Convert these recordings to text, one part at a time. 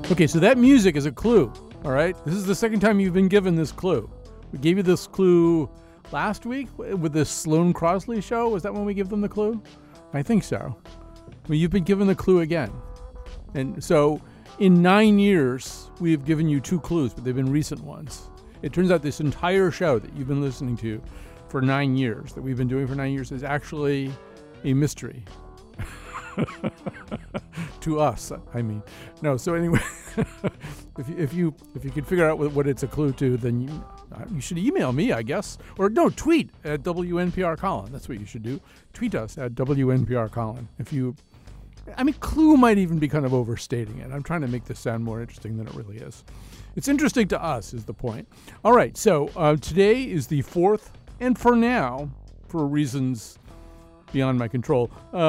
Okay, so that music is a clue, all right? This is the second time you've been given this clue. We gave you this clue last week with this Sloane Crosley show. Was that when we give them the clue? I think so. Well, you've been given the clue again. And so in 9 years, we've given you 2 clues, but they've been recent ones. It turns out this entire show that you've been listening to for 9 years, that we've been doing for 9 years, is actually a mystery. To us, I mean. No, so anyway, if you could figure out what it's a clue to, then you should email me, I guess. Or no, tweet at WNPR Colin. That's what you should do. Tweet us at WNPR Colin. Clue might even be kind of overstating it. I'm trying to make this sound more interesting than it really is. It's interesting to us is the point. All right, so today is the 4th, and for now, for reasons beyond my control,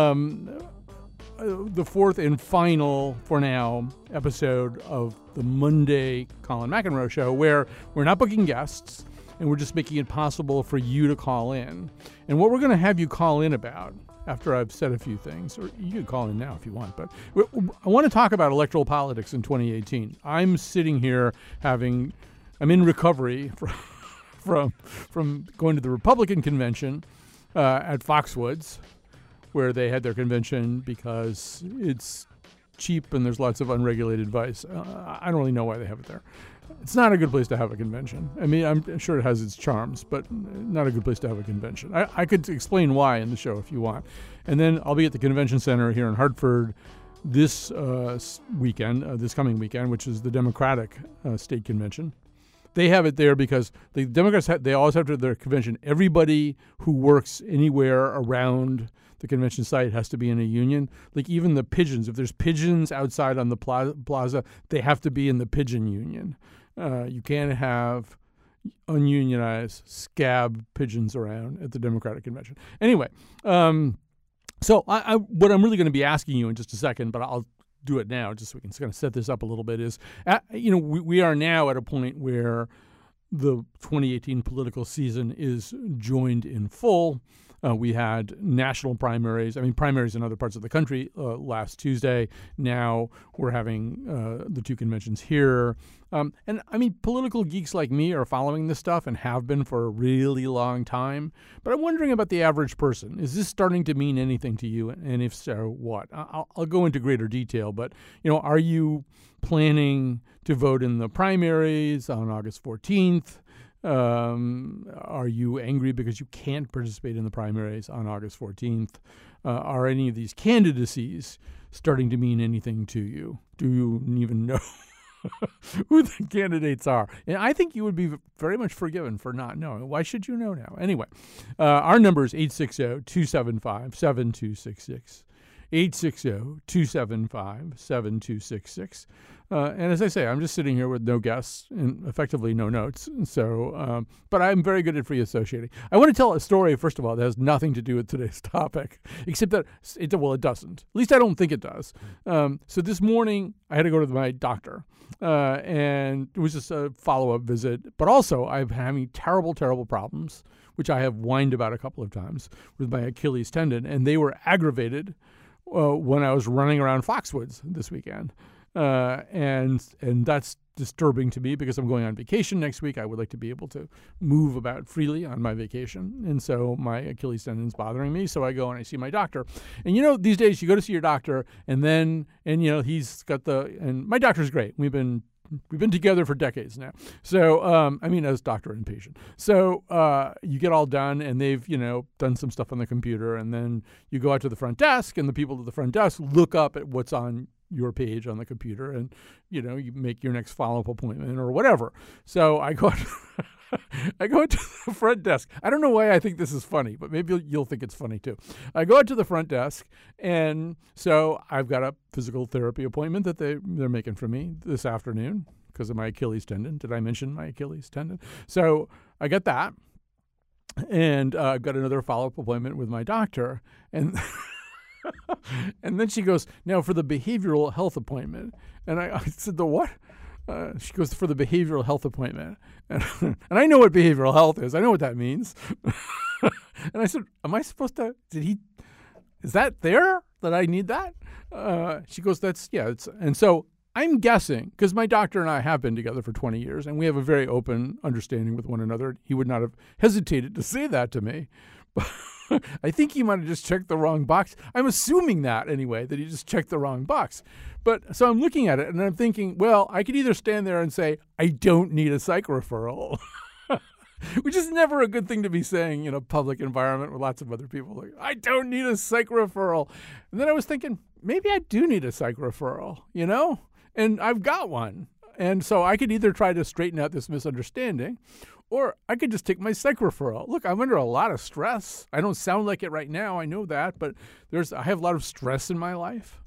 the 4th and final, for now, episode of the Monday Colin McEnroe Show, where we're not booking guests, and we're just making it possible for you to call in. And what we're going to have you call in about, after I've said a few things, or you can call in now if you want, but I want to talk about electoral politics in 2018. I'm sitting here I'm in recovery from going to the Republican convention at Foxwoods, where they had their convention because it's cheap and there's lots of unregulated vice. I don't really know why they have it there. It's not a good place to have a convention. I mean, I'm sure it has its charms, but not a good place to have a convention. I could explain why in the show if you want. And then I'll be at the convention center here in Hartford this coming weekend, which is the Democratic state convention. They have it there because the Democrats, they always have their convention. Everybody who works anywhere around the convention site has to be in a union. Like even the pigeons, if there's pigeons outside on the plaza, they have to be in the pigeon union. You can't have ununionized scab pigeons around at the Democratic convention. Anyway, so what I'm really going to be asking you in just a second, but I'll do it now just so we can kind of set this up a little bit, is, we are now at a point where the 2018 political season is joined in full. We had national primaries, primaries in other parts of the country last Tuesday. Now we're having the 2 conventions here. Political geeks like me are following this stuff and have been for a really long time. But I'm wondering about the average person. Is this starting to mean anything to you? And if so, what? I'll go into greater detail. But, are you planning to vote in the primaries on August 14th? Are you angry because you can't participate in the primaries on August 14th? Are any of these candidacies starting to mean anything to you? Do you even know who the candidates are? And I think you would be very much forgiven for not knowing. Why should you know now? Anyway, our number is 860-275-7266. 860-275-7266. And as I say, I'm just sitting here with no guests and effectively no notes. So, but I'm very good at free associating. I want to tell a story, first of all, that has nothing to do with today's topic, except that it doesn't. At least I don't think it does. So this morning I had to go to my doctor, and it was just a follow-up visit. But also I'm having terrible, terrible problems, which I have whined about a couple of times, with my Achilles tendon, and they were aggravated when I was running around Foxwoods this weekend. And that's disturbing to me because I'm going on vacation next week. I would like to be able to move about freely on my vacation. And so my Achilles tendon's bothering me. So I go and I see my doctor. And, these days you go to see your doctor and he's got and my doctor's great. We've been together for decades now. So, as doctor and patient. So you get all done and they've, done some stuff on the computer. And then you go out to the front desk and the people at the front desk look up at what's on your page on the computer and, you make your next follow-up appointment or whatever. So I go to the front desk. I don't know why I think this is funny, but maybe you'll think it's funny too. I go out to the front desk, and so I've got a physical therapy appointment that they're making for me this afternoon because of my Achilles tendon. Did I mention my Achilles tendon? So I got that, and I've got another follow-up appointment with my doctor, and and then she goes, now for the behavioral health appointment. And I said, the what? She goes, for the behavioral health appointment. And I know what behavioral health is. I know what that means. And I said, am I supposed to, is that there that I need that? She goes, and so I'm guessing, because my doctor and I have been together for 20 years, and we have a very open understanding with one another. He would not have hesitated to say that to me. But I think he might have just checked the wrong box. I'm assuming that anyway, that he just checked the wrong box. But so I'm looking at it, and I'm thinking, well, I could either stand there and say, I don't need a psych referral, which is never a good thing to be saying in a public environment with lots of other people. Like, I don't need a psych referral. And then I was thinking, maybe I do need a psych referral, and I've got one. And so I could either try to straighten out this misunderstanding, or I could just take my psych referral. Look, I'm under a lot of stress. I don't sound like it right now. I know that, but I have a lot of stress in my life,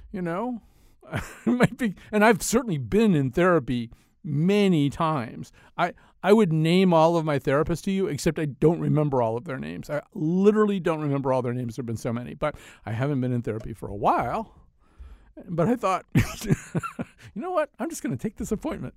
and I've certainly been in therapy many times. I would name all of my therapists to you, except I don't remember all of their names. I literally don't remember all their names. There have been so many, but I haven't been in therapy for a while. But I thought, you know what? I'm just going to take this appointment.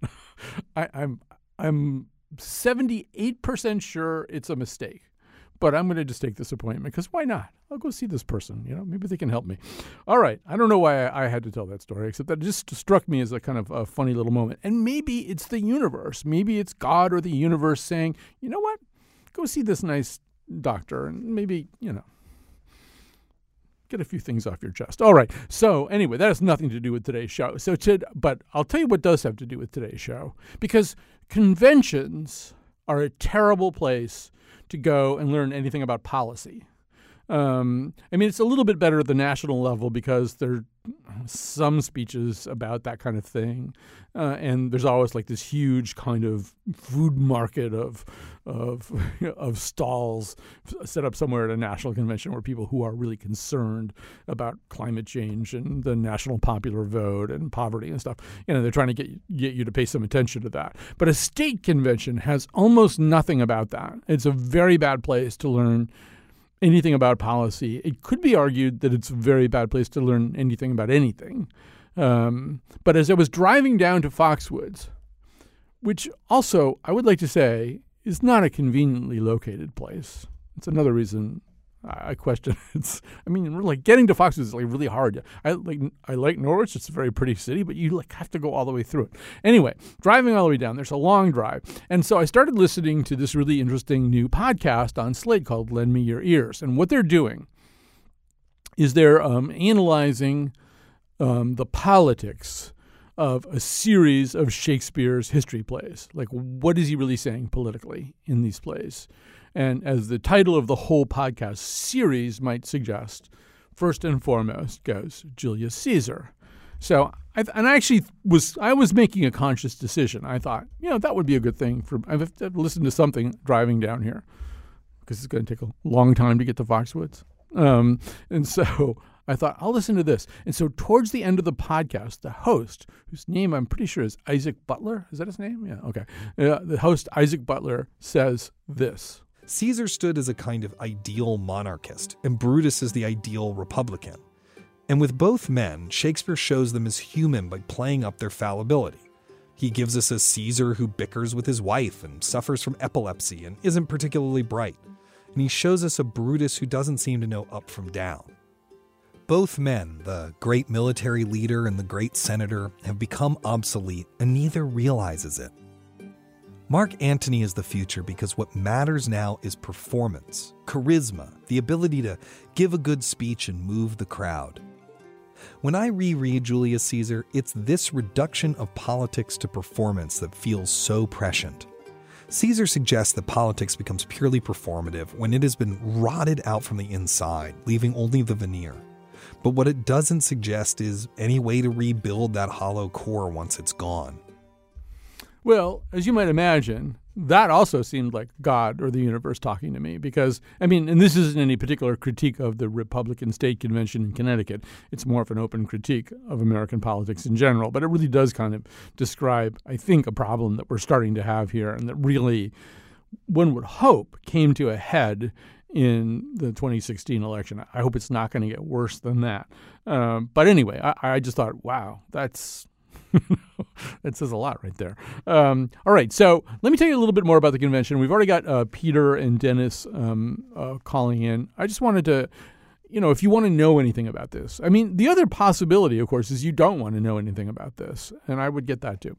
I'm 78% sure it's a mistake, but I'm going to just take this appointment because why not? I'll go see this person. Maybe they can help me. All right. I don't know why I had to tell that story, except that it just struck me as a kind of a funny little moment. And maybe it's the universe. Maybe it's God or the universe saying, you know what? Go see this nice doctor and maybe, get a few things off your chest. All right. So anyway, that has nothing to do with today's show. But I'll tell you what does have to do with today's show, because conventions are a terrible place to go and learn anything about policy. It's a little bit better at the national level because there are some speeches about that kind of thing. And there's always like this huge kind of food market of stalls set up somewhere at a national convention where people who are really concerned about climate change and the national popular vote and poverty and stuff, they're trying to get you to pay some attention to that. But a state convention has almost nothing about that. It's a very bad place to learn anything about policy. It could be argued that it's a very bad place to learn anything about anything. But as I was driving down to Foxwoods, which also I would like to say is not a conveniently located place. It's another reason I question it. Getting to Foxwoods is really hard. I like Norwich. It's a very pretty city, but you have to go all the way through it. Anyway, driving all the way down, there's a long drive. And so I started listening to this really interesting new podcast on Slate called Lend Me Your Ears. And what they're doing is they're analyzing the politics of a series of Shakespeare's history plays. Like, what is he really saying politically in these plays? And as the title of the whole podcast series might suggest, first and foremost goes Julius Caesar. So, I was making a conscious decision. I thought, that would be a good thing I've listened to something driving down here because it's going to take a long time to get to Foxwoods. And so I thought, I'll listen to this. And so towards the end of the podcast, the host, whose name I'm pretty sure is Isaac Butler. Is that his name? Yeah, okay. The host, Isaac Butler, says this. Caesar stood as a kind of ideal monarchist, and Brutus as the ideal republican. And with both men, Shakespeare shows them as human by playing up their fallibility. He gives us a Caesar who bickers with his wife and suffers from epilepsy and isn't particularly bright. And he shows us a Brutus who doesn't seem to know up from down. Both men, the great military leader and the great senator, have become obsolete, and neither realizes it. Mark Antony is the future because what matters now is performance, charisma, the ability to give a good speech and move the crowd. When I reread Julius Caesar, it's this reduction of politics to performance that feels so prescient. Caesar suggests that politics becomes purely performative when it has been rotted out from the inside, leaving only the veneer. But what it doesn't suggest is any way to rebuild that hollow core once it's gone. Well, as you might imagine, that also seemed like God or the universe talking to me because, and this isn't any particular critique of the Republican State Convention in Connecticut. It's more of an open critique of American politics in general, but it really does kind of describe, I think, a problem that we're starting to have here and that really, one would hope, came to a head in the 2016 election. I hope it's not going to get worse than that. But anyway, I just thought, wow, that's... that says a lot right there. All right, so let me tell you a little bit more about the convention. We've already got Peter and Dennis calling in. I just wanted to, if you want to know anything about this, I mean, the other possibility, of course, is you don't want to know anything about this, and I would get that too.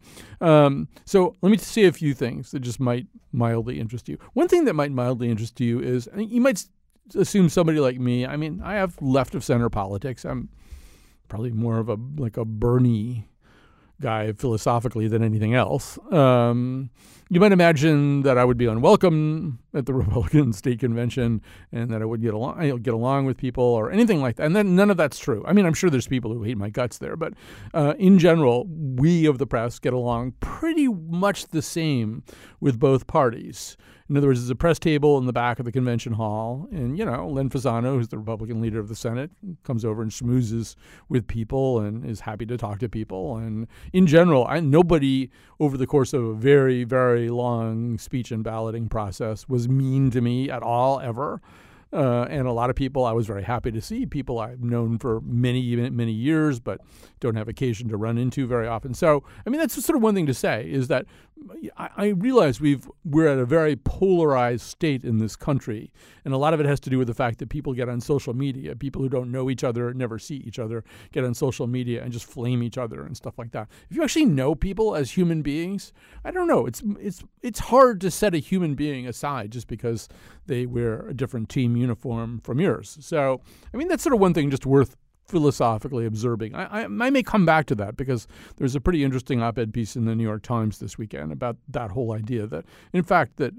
So let me say a few things that just might mildly interest you. One thing that might mildly interest you is, you might assume somebody like me, I mean, I have left of center politics. I'm probably more of a Bernie guy philosophically than anything else. You might imagine that I would be unwelcome at the Republican state convention and that I would get along with people or anything like that. And then none of that's true. I mean, I'm sure there's people who hate my guts there, but in general, we of the press get along pretty much the same with both parties. In other words, there's a press table in the back of the convention hall, and, Len Fasano, who's the Republican leader of the Senate, comes over and schmoozes with people and is happy to talk to people. And in general, nobody over the course of a very, very long speech and balloting process was mean to me at all, ever. And a lot of people I was very happy to see, people I've known for many, many years, but don't have occasion to run into very often. So, I mean, that's sort of one thing to say, is that I realize we're at a very polarized state in this country. And a lot of it has to do with the fact that people get on social media. People who don't know each other, never see each other, get on social media and just flame each other and stuff like that. If you actually know people as human beings, I don't know. It's hard to set a human being aside just because they wear a different team uniform from yours. So, I mean, that's sort of one thing just worth philosophically observing. I may come back to that because there's a pretty interesting op-ed piece in the New York Times this weekend about that whole idea that, in fact, that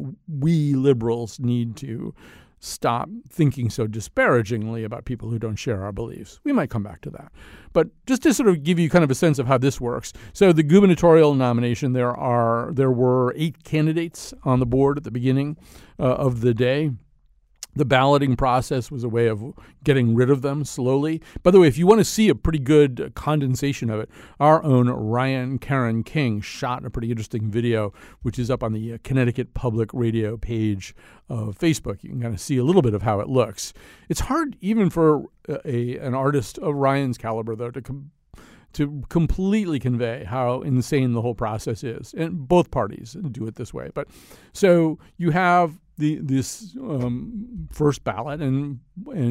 we liberals need to stop thinking so disparagingly about people who don't share our beliefs. We might come back to that. But just to sort of give you kind of a sense of how this works. So the gubernatorial nomination, there were 8 candidates on the board at the beginning of the day. The balloting process was a way of getting rid of them slowly. By the way, if you want to see a pretty good condensation of it, our own Ryan Karen King shot a pretty interesting video, which is up on the Connecticut Public Radio page of Facebook. You can kind of see a little bit of how it looks. It's hard even for an artist of Ryan's caliber, though, to completely convey how insane the whole process is. And both parties do it this way. But so you have this first ballot, and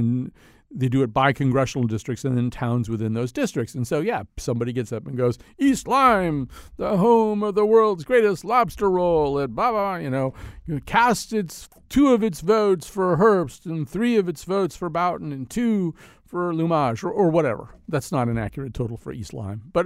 they do it by congressional districts and then towns within those districts. And so, somebody gets up and goes, East Lyme, the home of the world's greatest lobster roll, and blah, blah, cast 2 of its votes for Herbst and 3 of its votes for Boughton and 2 for Lumage or whatever. That's not an accurate total for East Lyme. But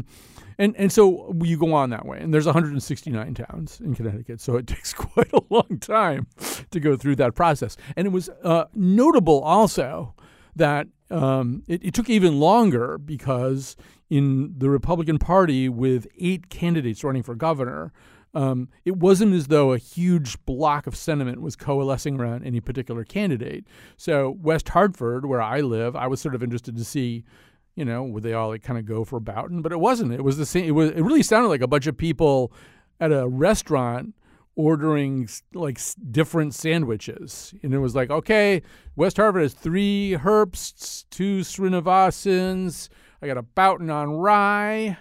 and so you go on that way. And there's 169 towns in Connecticut, so it takes quite a long time to go through that process. And it was notable also that it took even longer because in the Republican Party, with 8 candidates running for governor, it wasn't as though a huge block of sentiment was coalescing around any particular candidate. So West Hartford, where I live, I was sort of interested to see, would they all kind of go for Boughton? But it wasn't. It was the same. It really sounded like a bunch of people at a restaurant ordering different sandwiches. And it was like, okay, West Hartford has 3 Herbsts, 2 Srinivasans. I got a Boughton on rye.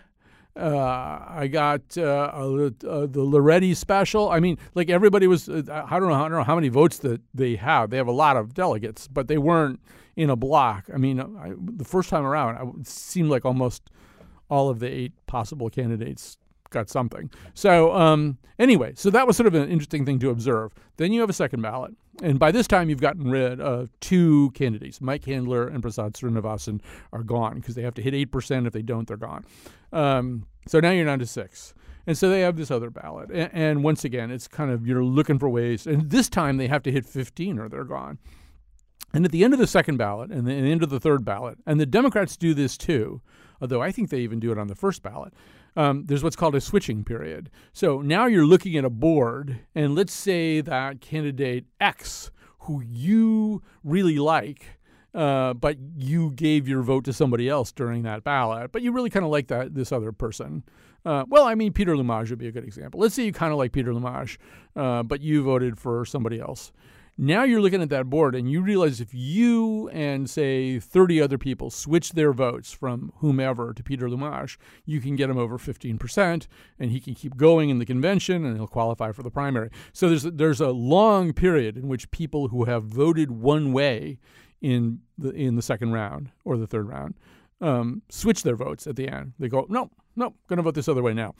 I got the Loretti special. I mean, everybody was. I don't know how many votes that they have. They have a lot of delegates, but they weren't in a block. I mean, the first time around, it seemed like almost all of the 8 possible candidates got something. So anyway, so that was sort of an interesting thing to observe. Then you have a second ballot. And by this time, you've gotten rid of 2 candidates. Mike Handler and Prasad Srinivasan are gone because they have to hit 8%. If they don't, they're gone. So now you're down to 6. And so they have this other ballot. And once again, it's kind of, you're looking for ways. And this time they have to hit 15 or they're gone. And at the end of the second ballot and the end of the third ballot, and the Democrats do this too, although I think they even do it on the first ballot, there's what's called a switching period. So now you're looking at a board, and let's say that candidate X, who you really like, but you gave your vote to somebody else during that ballot, but you really kind of like this other person. Peter Lumage would be a good example. Let's say you kind of like Peter Lumage, but you voted for somebody else. Now you're looking at that board and you realize if you and, say, 30 other people switch their votes from whomever to Peter Lumage, you can get him over 15% and he can keep going in the convention and he'll qualify for the primary. So there's a long period in which people who have voted one way in the second round or the third round switch their votes at the end. They go, no, going to vote this other way now.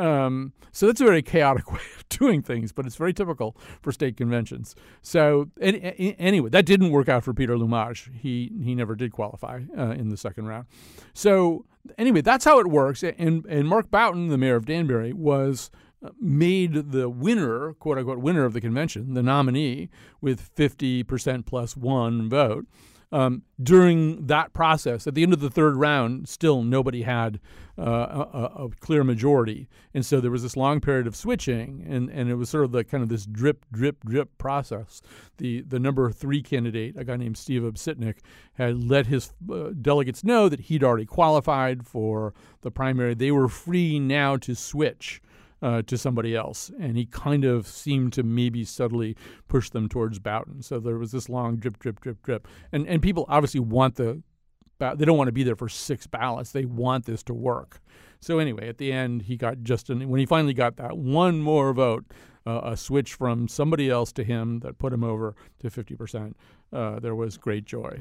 So that's a very chaotic way of doing things, but it's very typical for state conventions. So anyway, that didn't work out for Peter Lumage. He never did qualify in the second round. So anyway, that's how it works. And Mark Boughton, the mayor of Danbury, was made the winner, quote unquote, winner of the convention, the nominee, with 50% plus one vote. During that process, at the end of the third round, still nobody had a clear majority. And so there was this long period of switching, and it was sort of the kind of this drip, drip, drip process. The number 3 candidate, a guy named Steve Obsitnik, had let his delegates know that he'd already qualified for the primary. They were free now to switch to somebody else, and he kind of seemed to maybe subtly push them towards Boughton. So there was this long drip, drip, drip, drip. And people obviously want they don't want to be there for 6 ballots. They want this to work. So anyway, at the end, he got when he finally got that one more vote, a switch from somebody else to him that put him over to 50%. There was great joy.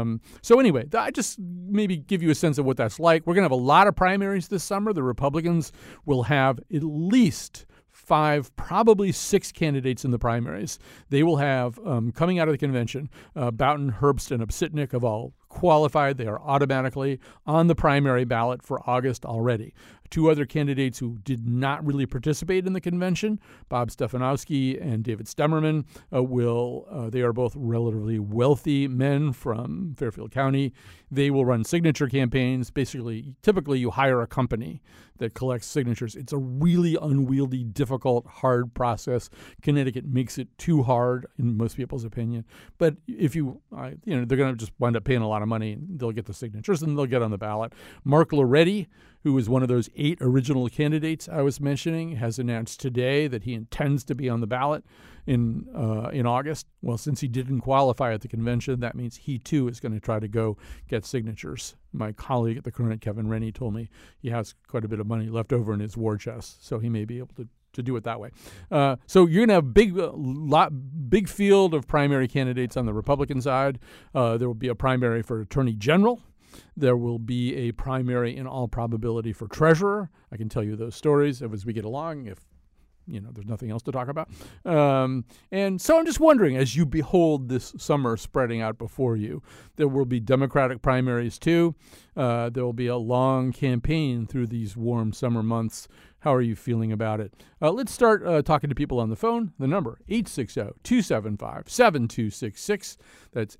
So anyway, I just maybe give you a sense of what that's like. We're going to have a lot of primaries this summer. The Republicans will have at least 5, probably 6 candidates in the primaries. They will have, coming out of the convention, Boughton, Herbst, and Obsitnik have all qualified. They are automatically on the primary ballot for August already. 2 other candidates who did not really participate in the convention, Bob Stefanowski and David Stemmerman, they are both relatively wealthy men from Fairfield County. They will run signature campaigns. Basically, typically you hire a company that collects signatures. It's a really unwieldy, difficult, hard process. Connecticut makes it too hard in most people's opinion. But if they're going to just wind up paying a lot of money, and they'll get the signatures and they'll get on the ballot. Mark Loretti, who is one of those 8 original candidates I was mentioning, has announced today that he intends to be on the ballot in August. Well, since he didn't qualify at the convention, that means he too is going to try to go get signatures. My colleague at the Current, Kevin Rennie, told me he has quite a bit of money left over in his war chest, so he may be able to do it that way. So you're going to have big field of primary candidates on the Republican side. There will be a primary for Attorney General. There will be a primary in all probability for treasurer. I can tell you those stories as we get along if there's nothing else to talk about. And so I'm just wondering, as you behold this summer spreading out before you, there will be Democratic primaries too. There will be a long campaign through these warm summer months. How are you feeling about it? Let's start talking to people on the phone. The number, 860-275-7266. That's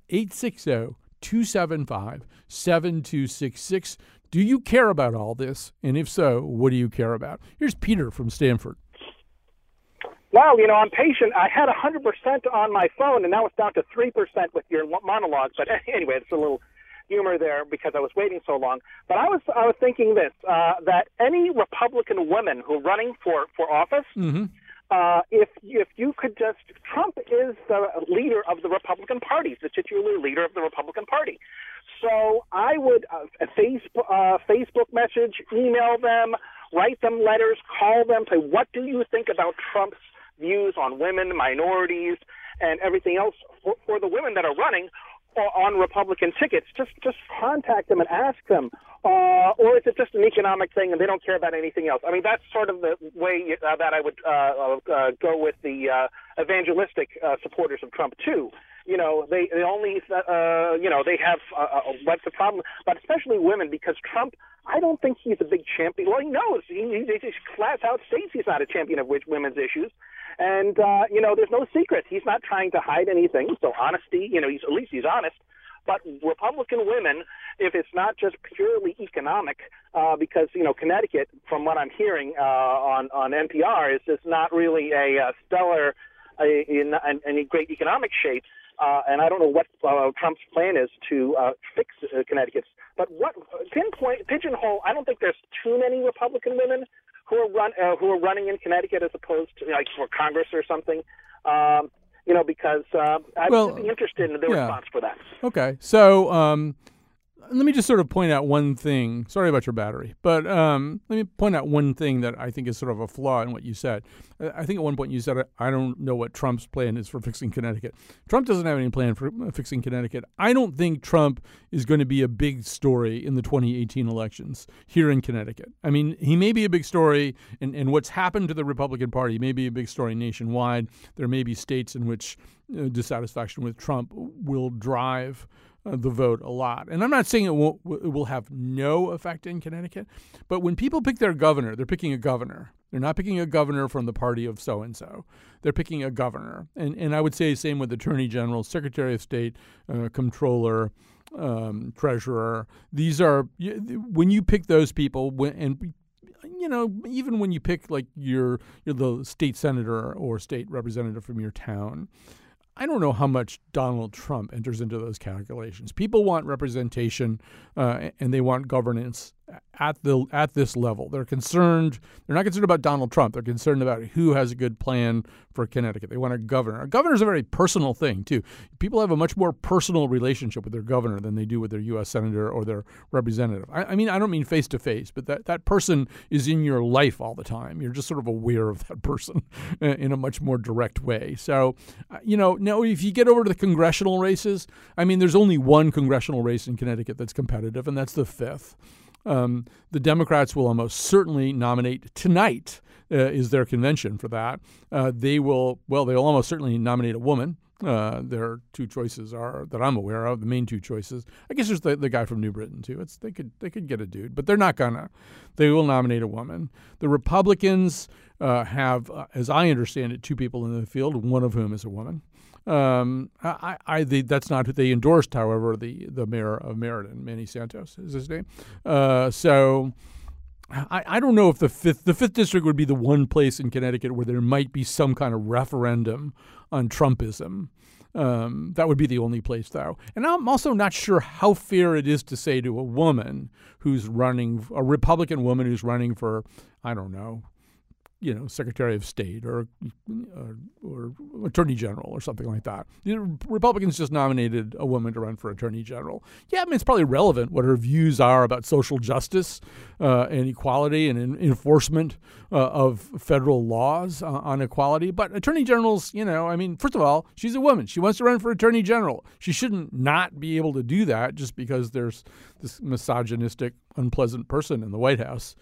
860-275-7266. Do you care about all this? And if so, what do you care about? Here's Peter from Stanford. Well, I'm patient. I had 100% on my phone, and now it's down to 3% with your monologue. But anyway, it's a little humor there because I was waiting so long. But I was thinking this, that any Republican women who are running for office, mm-hmm. If you could just, Trump is the leader of the Republican Party, the titular leader of the Republican Party. So I would Facebook message, email them, write them letters, call them, say, what do you think about Trump's views on women, minorities, and everything else for the women that are running on Republican tickets? Just contact them and ask them. Or is it just an economic thing and they don't care about anything else? I mean, that's sort of the way that I would go with the evangelistic supporters of Trump, too. They only, they have what's the problem, but especially women, because Trump, I don't think he's a big champion. Well, he knows. He flat out states he's not a champion of women's issues. And, there's no secret. He's not trying to hide anything. So honesty, at least he's honest. But Republican women, if it's not just purely economic, because, Connecticut, from what I'm hearing on NPR, is just not really a stellar, in any great economic shape. And I don't know what Trump's plan is to fix Connecticut's. But what pigeonhole? I don't think there's too many Republican women who are running in Connecticut as opposed to like for Congress or something. Because I'd be interested in their response for that. Okay, so let me just sort of point out one thing. Sorry about your battery, but let me point out one thing that I think is sort of a flaw in what you said. I think at one point you said, I don't know what Trump's plan is for fixing Connecticut. Trump doesn't have any plan for fixing Connecticut. I don't think Trump is going to be a big story in the 2018 elections here in Connecticut. I mean, he may be a big story, and what's happened to the Republican Party may be a big story nationwide. There may be states in which dissatisfaction with Trump will drive the vote a lot. And I'm not saying it will have no effect in Connecticut, but when people pick their governor, they're picking a governor. They're not picking a governor from the party of so-and-so. They're picking a governor. And I would say the same with Attorney General, Secretary of State, Comptroller, Treasurer. These are, when you pick those people, and even when you pick like you're the state senator or state representative from your town, I don't know how much Donald Trump enters into those calculations. People want representation and they want governance at this level. They're concerned. They're not concerned about Donald Trump. They're concerned about who has a good plan for Connecticut. They want a governor. A governor is a very personal thing, too. People have a much more personal relationship with their governor than they do with their U.S. senator or their representative. I don't mean face-to-face, but that person is in your life all the time. You're just sort of aware of that person in a much more direct way. So, now if you get over to the congressional races, I mean, there's only one congressional race in Connecticut that's competitive, and that's the 5th. The Democrats will almost certainly nominate tonight, is their convention for that. They'll almost certainly nominate a woman. Their two choices are, that I'm aware of, the main two choices. I guess there's the guy from New Britain, too. They could get a dude, but they're not gonna. They will nominate a woman. The Republicans have, as I understand it, two people in the field, one of whom is a woman. That's not who they endorsed, however, the mayor of Meriden, Manny Santos is his name. So I don't know if the fifth district would be the one place in Connecticut where there might be some kind of referendum on Trumpism. That would be the only place, though. And I'm also not sure how fair it is to say to a woman who's running, a Republican woman who's running for, I don't know, Secretary of State or Attorney General or something like that. The Republicans just nominated a woman to run for Attorney General. Yeah, I mean, it's probably relevant what her views are about social justice and equality and enforcement of federal laws on equality. But Attorney Generals, first of all, she's a woman. She wants to run for Attorney General. She shouldn't not be able to do that just because there's this misogynistic, unpleasant person in the White House.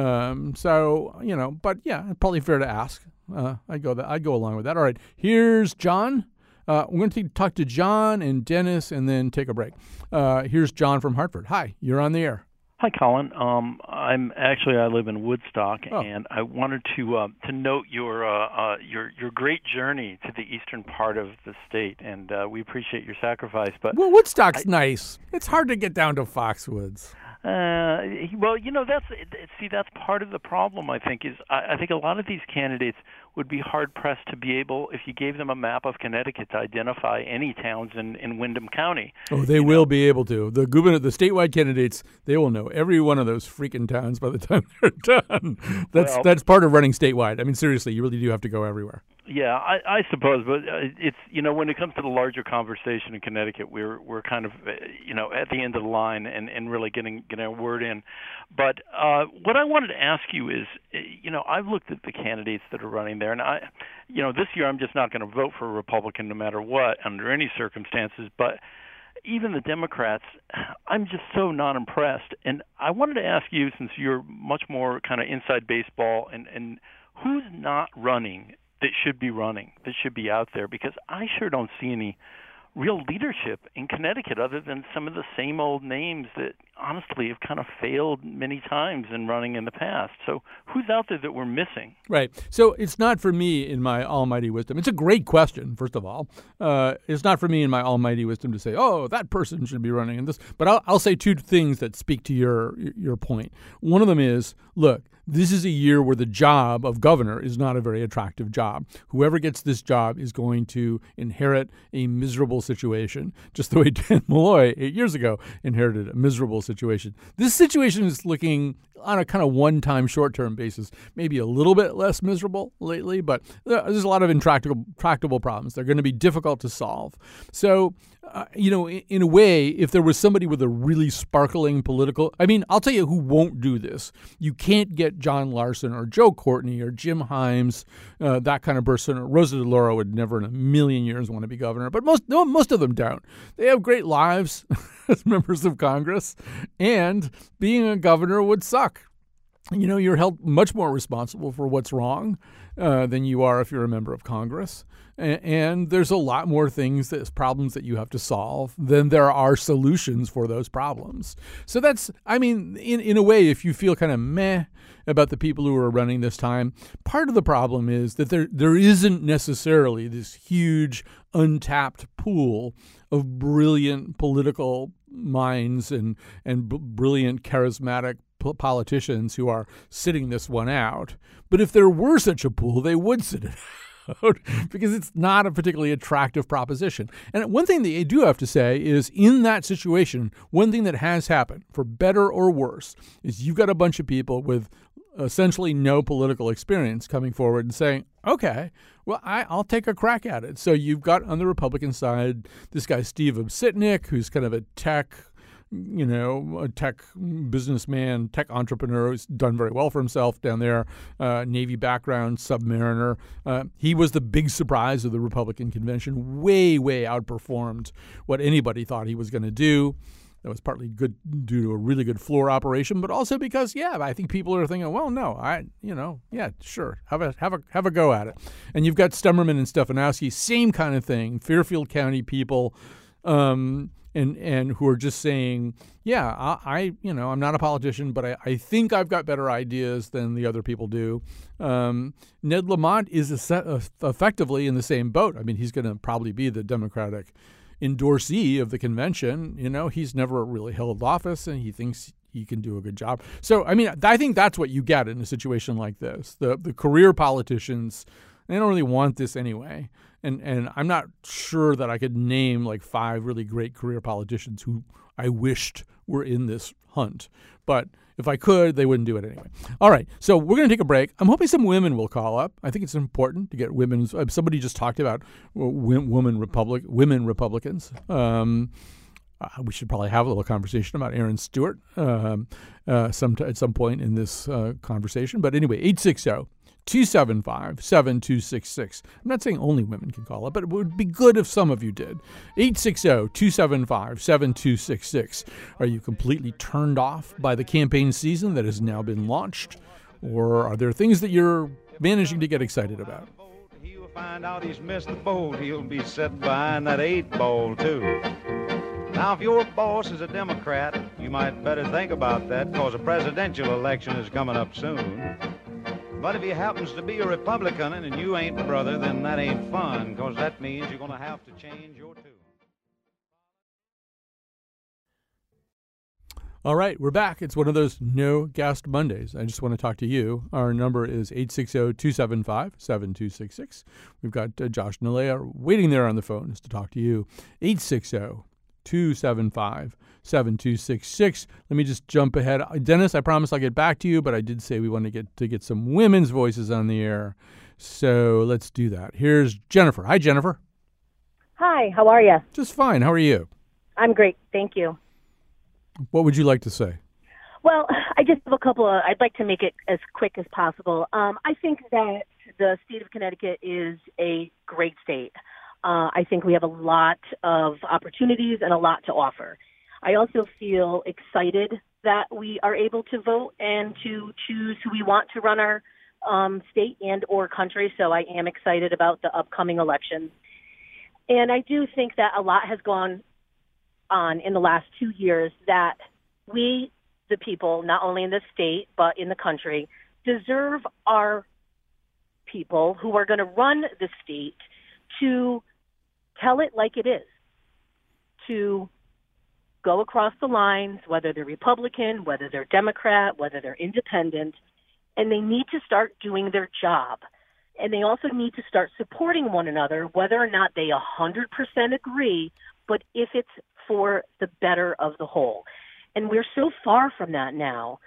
But yeah, probably fair to ask. I'd go along with that. All right, here's John. We're going to talk to John and Dennis and then take a break. Here's John from Hartford. Hi, you're on the air. Hi, Colin. I live in Woodstock, and I wanted to note your great journey to the eastern part of the state, and we appreciate your sacrifice. But Woodstock's nice. It's hard to get down to Foxwoods. That's part of the problem. I think I think a lot of these candidates would be hard pressed to be able, if you gave them a map of Connecticut, to identify any towns in Windham County. Oh, they will be able to. The statewide candidates, they will know every one of those freaking towns by the time they're done. That's part of running statewide. I mean, seriously, you really do have to go everywhere. Yeah, I suppose, but it's when it comes to the larger conversation in Connecticut, we're kind of at the end of the line and really getting a word in. But what I wanted to ask you is, I've looked at the candidates that are running there, and this year I'm just not going to vote for a Republican no matter what under any circumstances. But even the Democrats, I'm just so not impressed. And I wanted to ask you, since you're much more kind of inside baseball, and who's not running that should be running, that should be out there, because I sure don't see any real leadership in Connecticut other than some of the same old names that honestly have kind of failed many times in running in the past. So who's out there that we're missing? Right. So it's not for me in my almighty wisdom. It's a great question, first of all. It's not for me in my almighty wisdom to say, oh, that person should be running in this. But I'll say two things that speak to your point. One of them is, look, this is a year where the job of governor is not a very attractive job. Whoever gets this job is going to inherit a miserable situation, just the way Dan Malloy 8 years ago inherited a miserable situation. This situation is looking on a kind of one-time, short-term basis, maybe a little bit less miserable lately, but there's a lot of intractable problems. They're going to be difficult to solve. So, in a way, if there was somebody with a really sparkling political, I'll tell you who won't do this. You can't get John Larson or Joe Courtney or Jim Himes, that kind of person. Or Rosa DeLauro would never in a million years want to be governor, but most of them don't. They have great lives as members of Congress, and being a governor would suck. You're held much more responsible for what's wrong than you are if you're a member of Congress. And there's a lot more problems that you have to solve than there are solutions for those problems. So that's, in a way, if you feel kind of meh about the people who are running this time, part of the problem is that there isn't necessarily this huge untapped pool of brilliant political minds and brilliant charismatic politicians who are sitting this one out. But if there were such a pool, they would sit it out because it's not a particularly attractive proposition. And one thing that you do have to say is, in that situation, one thing that has happened, for better or worse, is you've got a bunch of people with essentially no political experience coming forward and saying, okay, well, I'll take a crack at it. So you've got on the Republican side this guy Steve Obsitnik, who's kind of a tech businessman, tech entrepreneur who's done very well for himself down there, Navy background, submariner. He was the big surprise of the Republican convention, way outperformed what anybody thought he was going to do. That was partly good due to a really good floor operation, but also because, I think people are thinking, well, no, sure, have a go at it. And you've got Stemmerman and Stefanowski, same kind of thing, Fairfield County people, and who are just saying, I'm not a politician, but I think I've got better ideas than the other people do. Ned Lamont is effectively in the same boat. He's going to probably be the Democratic endorsee of the convention. He's never really held office, and he thinks he can do a good job. So, I think that's what you get in a situation like this. The career politicians, they don't really want this anyway. And I'm not sure that I could name like 5 really great career politicians who I wished were in this hunt. But if I could, they wouldn't do it anyway. All right, so we're going to take a break. I'm hoping some women will call up. I think it's important to get women. Somebody just talked about women Republicans. We should probably have a little conversation about Aaron Stewart at some point in this conversation. But anyway, 860-275-7266. I'm not saying only women can call it, but it would be good if some of you did. 860-275-7266. Are you completely turned off by the campaign season that has now been launched? Or are there things that you're managing to get excited about? He'll find out he's missed the boat. He'll be set behind that 8 ball, too. Now, if your boss is a Democrat, you might better think about that, because a presidential election is coming up soon. But if he happens to be a Republican and you ain't, brother, then that ain't fun, because that means you're going to have to change your tune. All right, we're back. It's one of those no guest Mondays. I just want to talk to you. Our number is 860-275-7266. We've got Josh Nalea waiting there on the phone to talk to you. 860-275-7266. Let me just jump ahead. Dennis, I promise I'll get back to you, but I did say we want to get some women's voices on the air. So let's do that. Here's Jennifer. Hi, Jennifer. Hi, how are you? Just fine. How are you? I'm great, thank you. What would you like to say? Well, I just have a couple of, I'd like to make it as quick as possible. I think that the state of Connecticut is a great state. I think we have a lot of opportunities and a lot to offer. I also feel excited that we are able to vote and to choose who we want to run our state and or country. So I am excited about the upcoming elections. And I do think that a lot has gone on in the last 2 years that we, the people, not only in the state but in the country, deserve our people who are going to run the state to tell it like it is, to go across the lines, whether they're Republican, whether they're Democrat, whether they're independent, and they need to start doing their job. And they also need to start supporting one another, whether or not they 100% agree, but if it's for the better of the whole. And we're so far from that now.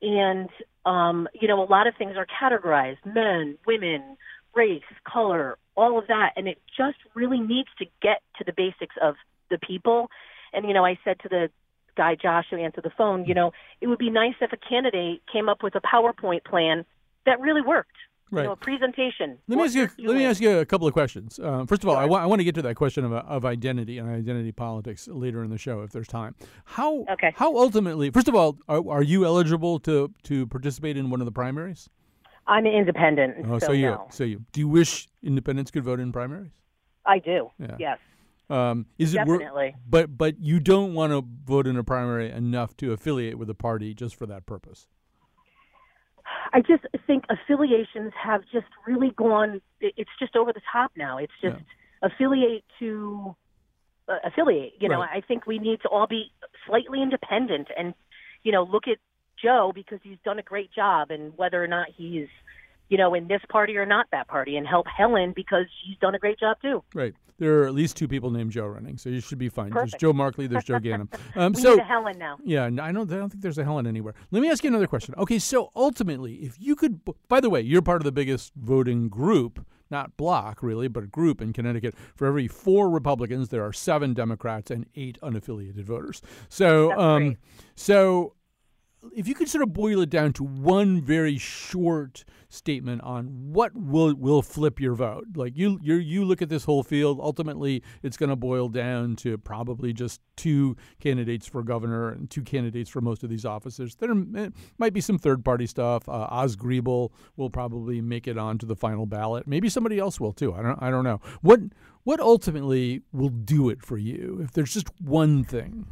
And, a lot of things are categorized: men, women, race, color, all of that. And it just really needs to get to the basics of the people. And, I said to the guy, Josh, who answered the phone, it would be nice if a candidate came up with a PowerPoint plan that really worked. Right. A presentation. Let me ask you a couple of questions. First of all, I want to get to that question of identity and identity politics later in the show if there's time. How ultimately, first of all, are you eligible to participate in one of the primaries? I'm an independent. Oh, so you. Do you wish independents could vote in primaries? I do. Yeah. Yes. Definitely. But you don't want to vote in a primary enough to affiliate with a party just for that purpose. I just think affiliations have just really gone, it's just over the top now. It's just affiliate. Right. I think we need to all be slightly independent and, look at Joe because he's done a great job, and whether or not he's, in this party or not that party, and help Helen because she's done a great job too. Right. There are at least two people named Joe running, so you should be fine. Perfect. There's Joe Markley, there's Joe Ganim. We need a Helen now. Yeah, I don't think there's a Helen anywhere. Let me ask you another question. Okay, so ultimately, if you could, by the way, you're part of the biggest voting group, not block really, but a group in Connecticut. For every 4 Republicans, there are 7 Democrats and 8 unaffiliated voters. So, so if you could sort of boil it down to one very short statement on what will flip your vote, like you look at this whole field, ultimately it's going to boil down to probably just 2 candidates for governor and 2 candidates for most of these offices. There might be some third-party stuff. Oz Griebel will probably make it onto the final ballot. Maybe somebody else will too. I don't know. What ultimately will do it for you if there's just one thing?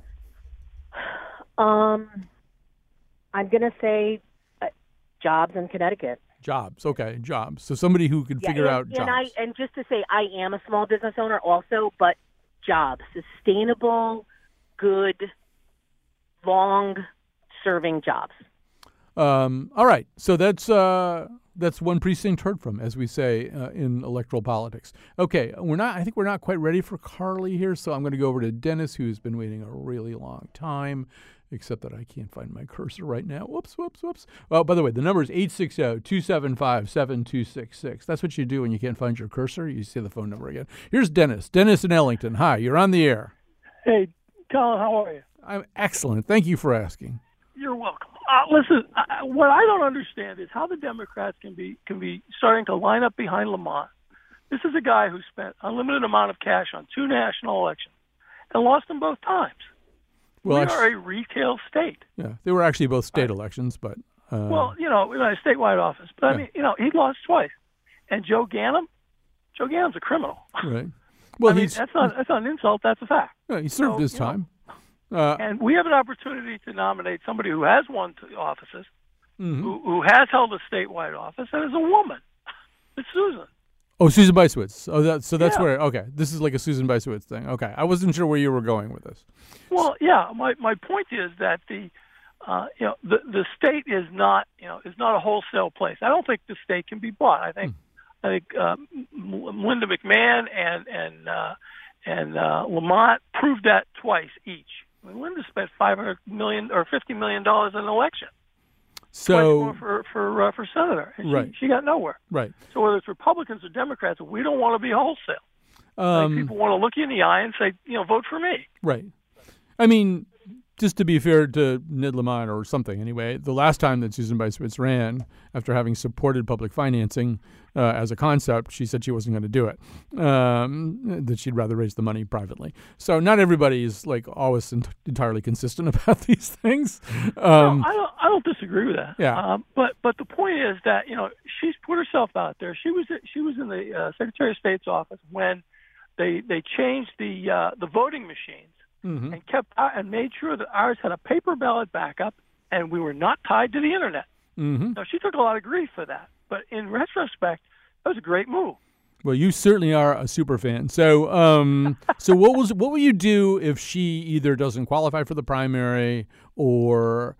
I'm going to say jobs in Connecticut. Jobs. Okay, jobs. So somebody who could figure out jobs. And just to say, I am a small business owner also, but jobs, sustainable, good, long-serving jobs. All right. So that's one precinct heard from, as we say in electoral politics. Okay, I think we're not quite ready for Carly here, so I'm going to go over to Dennis, who's been waiting a really long time. Except that I can't find my cursor right now. Whoops. Well, by the way, the number is 860-275-7266. That's what you do when you can't find your cursor. You say the phone number again. Here's Dennis. Dennis in Ellington. Hi, you're on the air. Hey, Colin, how are you? I'm excellent. Thank you for asking. You're welcome. Listen, what I don't understand is how the Democrats can be starting to line up behind Lamont. This is a guy who spent an unlimited amount of cash on 2 national elections and lost them both times. Well, we are a retail state. Yeah, they were actually both state elections, but... well, we're not a statewide office. But, I mean, he lost twice. And Joe Ganim? Joe Ganim's a criminal. Right. Well, that's not an insult. That's a fact. Yeah, he served his time. And we have an opportunity to nominate somebody who has won 2 offices, mm-hmm. who has held a statewide office, and is a woman. It's Susan. Oh, Susan Bysiewicz. Oh, that's where. Okay, this is like a Susan Bysiewicz thing. Okay, I wasn't sure where you were going with this. Well, yeah. My point is that the state is not a wholesale place. I don't think the state can be bought. I think Linda McMahon and Lamont proved that twice each. I mean, Linda spent $500 million or $50 million in an election. So for senator, and right. she got nowhere. Right. So whether it's Republicans or Democrats, we don't want to be wholesale. People want to look you in the eye and say, vote for me. Right. I mean, just to be fair to Ned Lamont or something anyway, the last time that Susan Bysiewicz ran, after having supported public financing as a concept, she said she wasn't going to do it, that she'd rather raise the money privately. So not everybody is like always entirely consistent about these things. No, I don't disagree with that. Yeah. But the point is that she's put herself out there. She was in the Secretary of State's office when they changed the voting machines. Mm-hmm. And made sure that ours had a paper ballot backup, and we were not tied to the internet. Mm-hmm. Now, she took a lot of grief for that, but in retrospect, that was a great move. Well, you certainly are a super fan. So, so what will you do if she either doesn't qualify for the primary or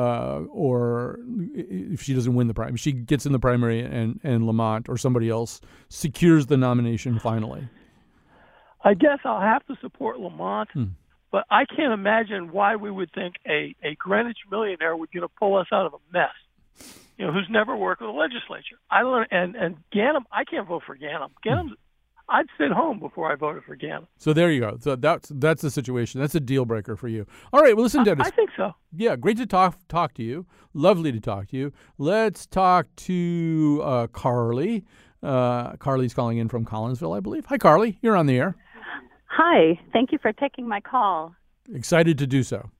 if she doesn't win the primary? She gets in the primary and Lamont or somebody else secures the nomination finally. I guess I'll have to support Lamont, but I can't imagine why we would think a Greenwich millionaire would get to pull us out of a mess. Who's never worked with the legislature. I don't, and Ganim, I can't vote for Ganim. Ganim's, I'd sit home before I voted for Ganim. So there you go. So that's the situation. That's a deal breaker for you. All right. Well, listen, Dennis. I think so. Yeah, great to talk to you. Lovely to talk to you. Let's talk to Carly. Carly's calling in from Collinsville, I believe. Hi, Carly. You're on the air. Hi. Thank you for taking my call. Excited to do so.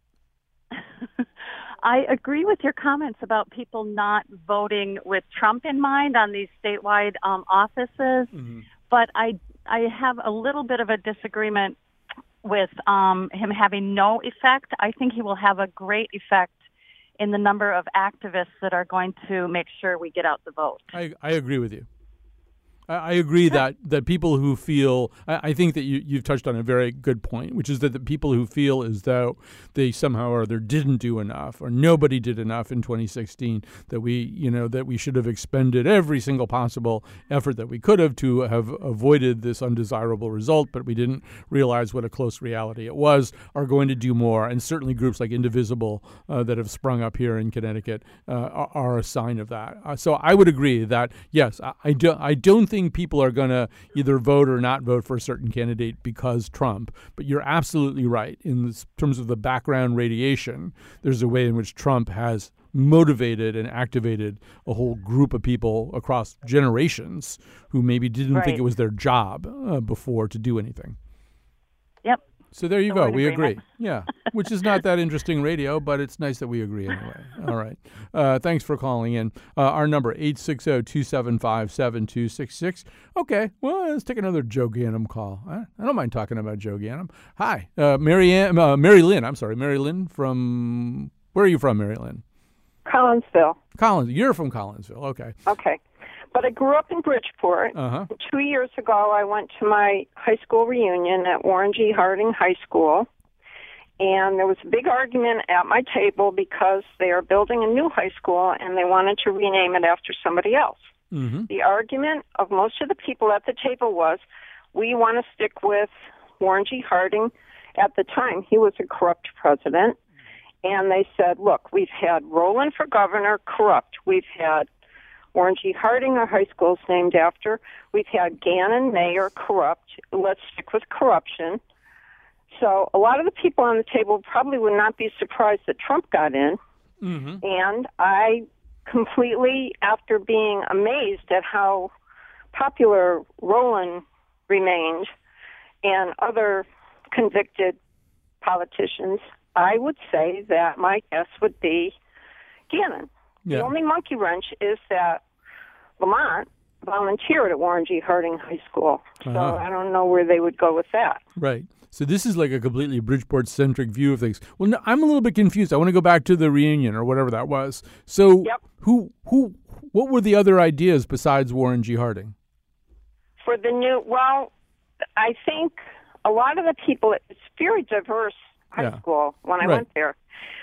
I agree with your comments about people not voting with Trump in mind on these statewide offices, but I have a little bit of a disagreement with him having no effect. I think he will have a great effect in the number of activists that are going to make sure we get out the vote. I agree with you. I agree that people who feel, I think that you've touched on a very good point, which is that the people who feel as though they somehow or other didn't do enough or nobody did enough in 2016, that we should have expended every single possible effort that we could have to have avoided this undesirable result, but we didn't realize what a close reality it was, are going to do more. And certainly groups like Indivisible that have sprung up here in Connecticut are a sign of that. So I would agree that, yes, I don't think people are going to either vote or not vote for a certain candidate because Trump. But you're absolutely right. In terms of the background radiation, there's a way in which Trump has motivated and activated a whole group of people across generations who maybe didn't think it was their job before to do anything. Yep. So there you go. We agree. Yeah, which is not that interesting radio, but it's nice that we agree anyway. All right. Thanks for calling in. Our number, 860-275-7266. Okay, well, let's take another Joe Ganim call. I don't mind talking about Joe Ganim. Hi, Mary Lynn. I'm sorry, Mary Lynn from, where are you from, Mary Lynn? Collinsville. You're from Collinsville. Okay. Okay. But I grew up in Bridgeport. 2 years ago, I went to my high school reunion at Warren G. Harding High School, and there was a big argument at my table because they are building a new high school, and they wanted to rename it after somebody else. The argument of most of the people at the table was, we want to stick with Warren G. Harding. At the time, he was a corrupt president, and they said, look, we've had Rowland for governor, corrupt. We've had Warren G. Harding, our high school is named after. We've had Gannon, mayor, corrupt. Let's stick with corruption. So a lot of the people on the table probably would not be surprised that Trump got in. And I completely, after being amazed at how popular Rowland remained and other convicted politicians, I would say that my guess would be Gannon. Yeah. The only monkey wrench is that Lamont volunteered at Warren G. Harding High School. So I don't know where they would go with that. Right. So this is like a completely Bridgeport-centric view of things. Well, no, I'm a little bit confused. I want to go back to the reunion or whatever that was. So what were the other ideas besides Warren G. Harding? For the new, well, I think a lot of the people, it's very diverse high school when I went there.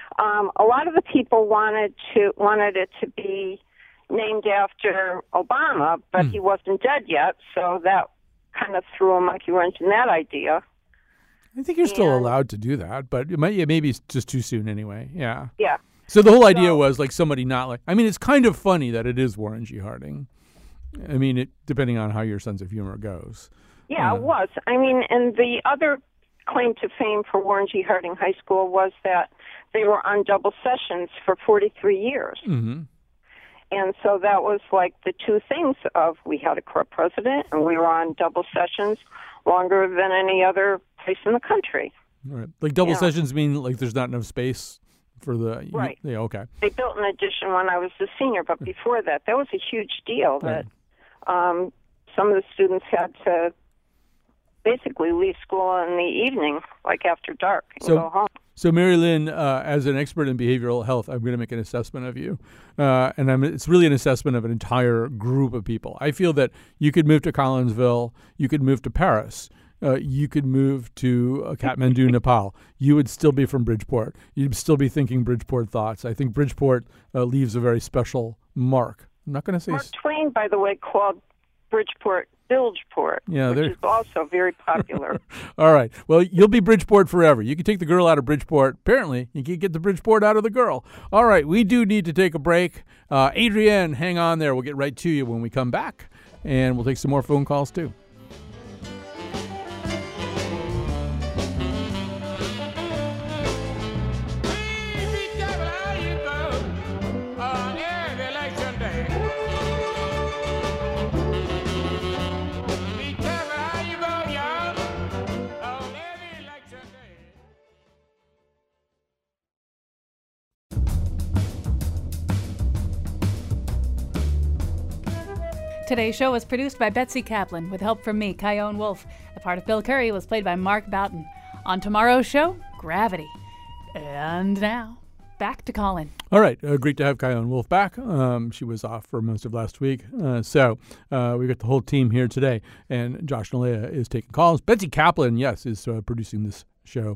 A lot of the people wanted it to be named after Obama, but he wasn't dead yet, so that kind of threw a monkey wrench in that idea. I think you're still allowed to do that, but maybe it's just too soon anyway. Yeah. Yeah. So the whole idea was like somebody not like. I mean, it's kind of funny that it is Warren G. Harding. I mean, depending on how your sense of humor goes. Yeah, it was. I mean, and the other claim to fame for Warren G. Harding High School was that they were on double sessions for 43 years. And so that was like the two things of we had a corrupt president and we were on double sessions longer than any other place in the country. Right. Like double sessions mean like there's not enough space for the... Right. Yeah, okay. They built an addition when I was a senior, but before that was a huge deal that some of the students had to basically leave school in the evening, like after dark, and go home. So, Mary Lynn, as an expert in behavioral health, I'm going to make an assessment of you. And it's really an assessment of an entire group of people. I feel that you could move to Collinsville, you could move to Paris, you could move to Kathmandu, Nepal. You would still be from Bridgeport. You'd still be thinking Bridgeport thoughts. I think Bridgeport leaves a very special mark. I'm not going to say... Mark Twain, by the way, called Bridgeport Bilgeport, which is also very popular. All right. Well, you'll be Bridgeport forever. You can take the girl out of Bridgeport. Apparently, you can't get the Bridgeport out of the girl. All right. We do need to take a break. Adrienne, hang on there. We'll get right to you when we come back, and we'll take some more phone calls, too. Today's show was produced by Betsy Kaplan with help from me, Kyone Wolf. The part of Bill Curry was played by Mark Boughton. On tomorrow's show, Gravity. And now, back to Colin. All right. Great to have Kyone Wolf back. She was off for most of last week. So we've got the whole team here today. And Josh Nalea is taking calls. Betsy Kaplan, yes, is producing this show.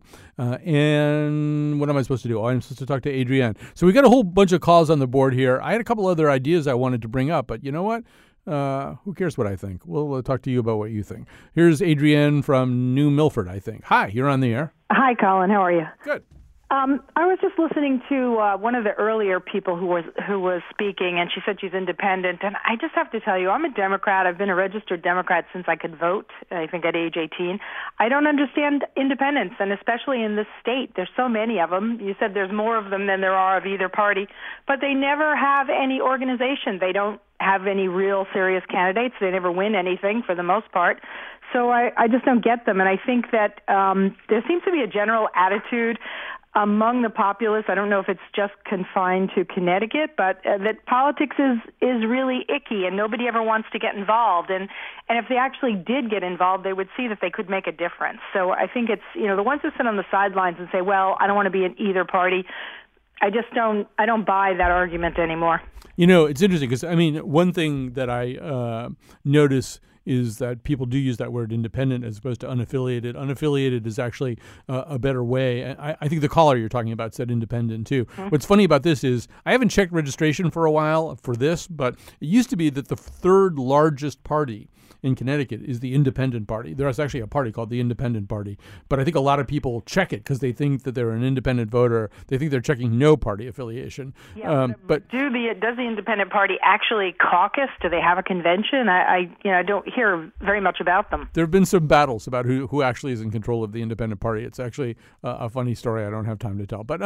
And what am I supposed to do? Oh, I'm supposed to talk to Adrienne. So we got a whole bunch of calls on the board here. I had a couple other ideas I wanted to bring up, but you know what? Who cares what I think? We'll talk to you about what you think. Here's Adrienne from New Milford, I think. Hi, you're on the air. Hi, Colin. How are you? Good. I was just listening to one of the earlier people who was speaking, and she said she's independent. And I just have to tell you, I'm a Democrat. I've been a registered Democrat since I could vote, I think at age 18. I don't understand independence, and especially in this state. There's so many of them. You said there's more of them than there are of either party, but they never have any organization. They don't have any real serious candidates. They never win anything for the most part. So I just don't get them. And I think that there seems to be a general attitude among the populace, I don't know if it's just confined to Connecticut, but that politics is really icky and nobody ever wants to get involved. And if they actually did get involved, they would see that they could make a difference. So I think it's, the ones who sit on the sidelines and say, well, I don't want to be in either party, I don't buy that argument anymore. It's interesting because, one thing that I notice is that people do use that word independent as opposed to unaffiliated. Unaffiliated is actually a better way. And I think the caller you're talking about said independent too. Mm-hmm. What's funny about this is I haven't checked registration for a while for this, but it used to be that the third largest party in Connecticut is the Independent Party. There's actually a party called the Independent Party, but I think a lot of people check it because they think that they're an independent voter. They think they're checking no party affiliation. Yeah, but does the Independent Party actually caucus? Do they have a convention? I don't hear very much about them. There have been some battles about who actually is in control of the Independent Party. It's actually a funny story. I don't have time to tell, but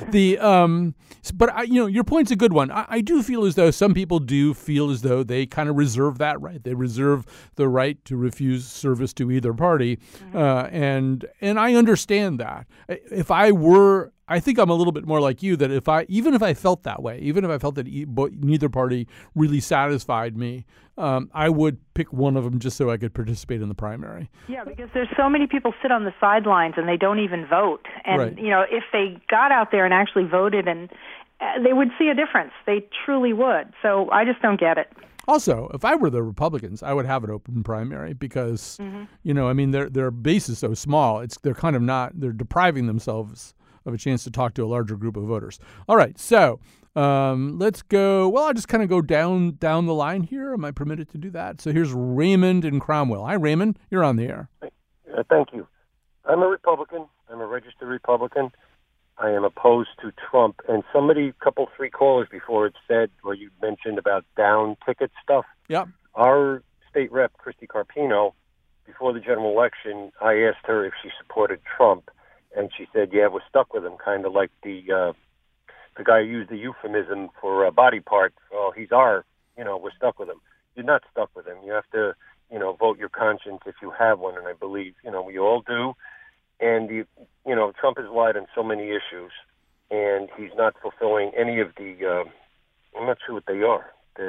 your point's a good one. I do feel as though some people do feel as though they kind of reserve that right. They reserve the right to refuse service to either party, and I understand that. I think I'm a little bit more like you, that even if I felt that way, even if I felt that neither party really satisfied me, I would pick one of them just so I could participate in the primary. Yeah, because there's so many people sit on the sidelines and they don't even vote. And, right. If they got out there and actually voted, and they would see a difference. They truly would. So I just don't get it. Also, if I were the Republicans, I would have an open primary because, their base is so small. They're depriving themselves of a chance to talk to a larger group of voters. All right, so let's go. Well, I'll just kind of go down the line here. Am I permitted to do that? So here's Raymond in Cromwell. Hi, Raymond. You're on the air. Thank you. I'm a Republican. I'm a registered Republican. I am opposed to Trump. And three callers before it said, or you mentioned about down ticket stuff. Yeah. Our state rep, Christy Carpino, before the general election, I asked her if she supported Trump. And she said, yeah, we're stuck with him, kind of like the guy who used the euphemism for a body part. Well, he's we're stuck with him. You're not stuck with him. You have to, vote your conscience if you have one. And I believe, we all do. And, Trump has lied on so many issues, and he's not fulfilling any of the, I'm not sure what they are.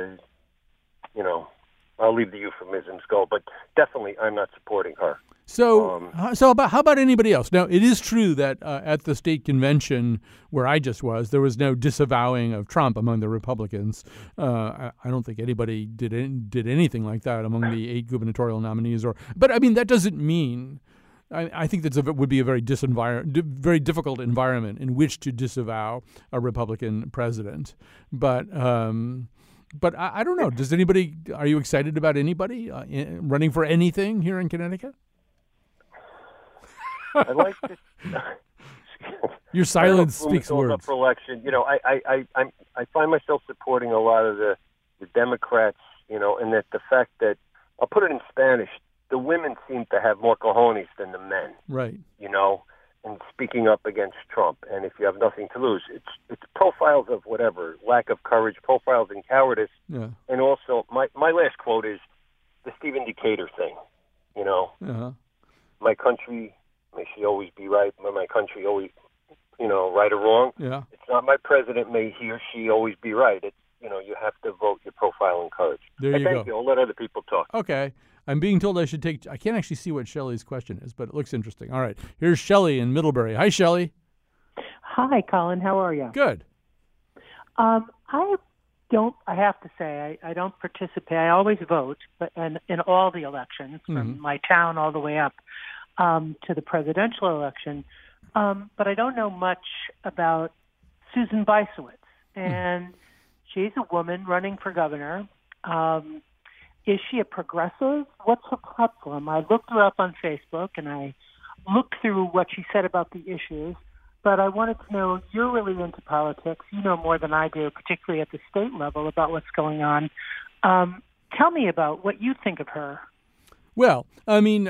I'll leave the euphemisms go, but definitely I'm not supporting her. So how about anybody else? Now, it is true that at the state convention where I just was, there was no disavowing of Trump among the Republicans. I don't think anybody did anything like that among the 8 gubernatorial nominees. But that doesn't mean. I think that would be a very difficult environment in which to disavow a Republican president. But But I don't know. Are you excited about anybody running for anything here in Connecticut? I like to. Your silence speaks words. Up for election. I find myself supporting a lot of the Democrats, and that the fact that, I'll put it in Spanish, the women seem to have more cojones than the men. Right. And speaking up against Trump. And if you have nothing to lose, it's profiles of whatever, lack of courage, profiles in cowardice. Yeah. And also, my last quote is the Stephen Decatur thing. Uh-huh. My country, may she always be right, but my country always, right or wrong. Yeah. It's not my president, may he or she always be right. It's, you have to vote your profile and courage. There you Thank go. you. I'll let other people talk. Okay. I'm being told I can't actually see what Shelley's question is, but it looks interesting. All right. Here's Shelley in Middlebury. Hi, Shelley. Hi, Colin. How are you? Good. I have to say, I don't participate. I always vote, but in all the elections, from my town all the way up to the presidential election. But I don't know much about Susan Bysiewicz. And she's a woman running for governor. Is she a progressive? What's her platform? I looked her up on Facebook, and I looked through what she said about the issues. But I wanted to know, you're really into politics. You know more than I do, particularly at the state level, about what's going on. Tell me about what you think of her. Well, I mean,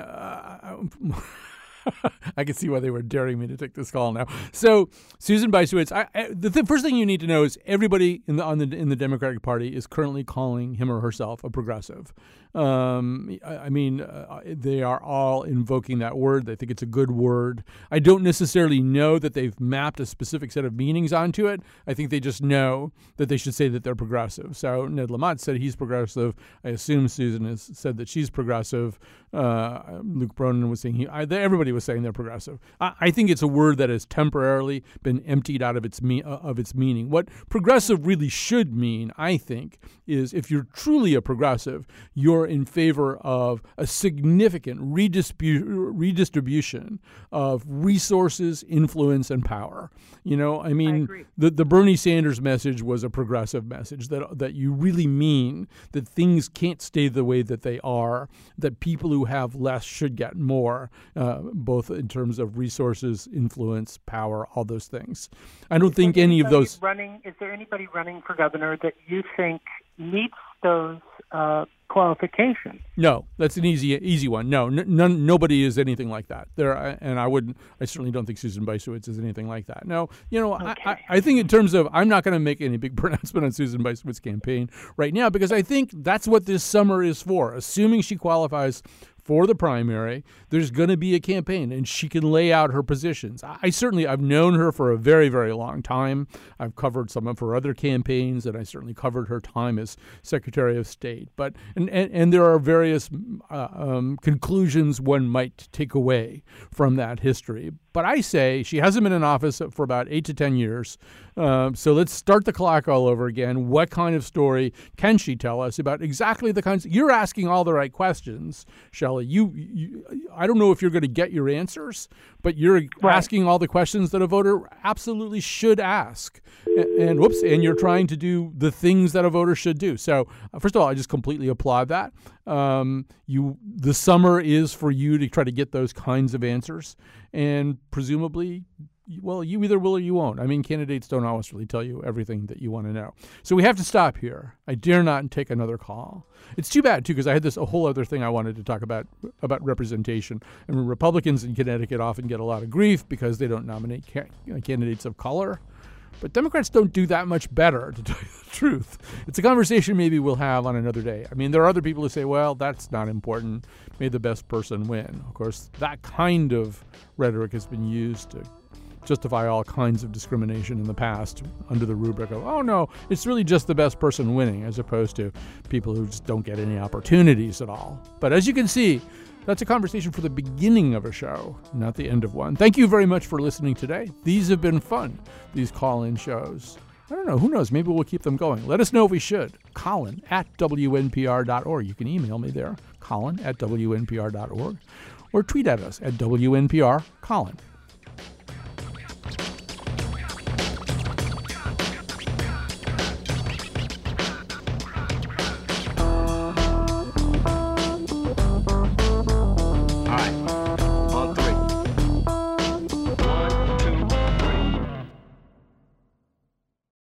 I can see why they were daring me to take this call now. So, Susan Bysiewicz, the first thing you need to know is everybody in the Democratic Party is currently calling him or herself a progressive. They are all invoking that word. They think it's a good word. I don't necessarily know that they've mapped a specific set of meanings onto it. I think they just know that they should say that they're progressive. So Ned Lamont said he's progressive. I assume Susan has said that she's progressive. Luke Bronin was saying everybody was saying they're progressive. I think it's a word that has temporarily been emptied out of its meaning. What progressive really should mean, I think, is if you're truly a progressive, you're in favor of a significant redistribution of resources, influence, and power. The Bernie Sanders message was a progressive message, that you really mean that things can't stay the way that they are, that people who have less should get more, both in terms of resources, influence, power, all those things. I don't think any of those... Is there anybody running for governor that you think meets those qualifications? No, that's an easy one. No, nobody is anything like that. I certainly don't think Susan Bysiewicz is anything like that. No, okay. I think in terms of, I'm not going to make any big pronouncement on Susan Bysiewicz's campaign right now, because I think that's what this summer is for. Assuming she qualifies for the primary, there's going to be a campaign, and she can lay out her positions. I've known her for a very, very long time. I've covered some of her other campaigns, and I certainly covered her time as Secretary of State. But and there are various conclusions one might take away from that history. But I say she hasn't been in office for about 8 to 10 years. So let's start the clock all over again. What kind of story can she tell us about exactly the kinds? You're asking all the right questions, Shelley. I don't know if you're going to get your answers, but you're asking all the questions that a voter absolutely should ask. And you're trying to do the things that a voter should do. So first of all, I just completely applaud that. The summer is for you to try to get those kinds of answers, and presumably, well, you either will or you won't. I mean, candidates don't always really tell you everything that you want to know. So we have to stop here. I dare not take another call. It's too bad, too, because I had a whole other thing I wanted to talk about representation. I mean, Republicans in Connecticut often get a lot of grief because they don't nominate candidates of color. But Democrats don't do that much better, to tell you the truth. It's a conversation maybe we'll have on another day. I mean, there are other people who say, well, that's not important. May the best person win. Of course, that kind of rhetoric has been used to justify all kinds of discrimination in the past under the rubric of, oh, no, it's really just the best person winning, as opposed to people who just don't get any opportunities at all. But as you can see, that's a conversation for the beginning of a show, not the end of one. Thank you very much for listening today. These have been fun, these call-in shows. I don't know. Who knows? Maybe we'll keep them going. Let us know if we should. Colin@WNPR.org. You can email me there, Colin@WNPR.org, or tweet at us at WNPR Colin.